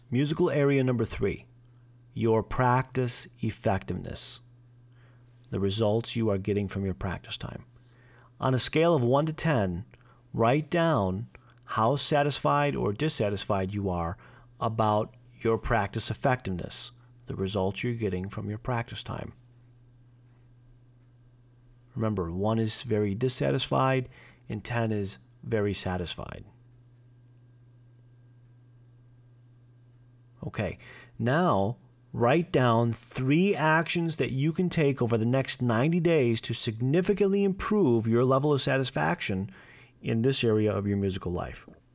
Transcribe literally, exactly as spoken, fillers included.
Musical area number three, your practice effectiveness. The results you are getting from your practice time. On a scale of one to ten, write down how satisfied or dissatisfied you are about your practice effectiveness, the results you're getting from your practice time. Remember, one is very dissatisfied and ten is very satisfied. Okay, now write down three actions that you can take over the next ninety days to significantly improve your level of satisfaction in this area of your musical life.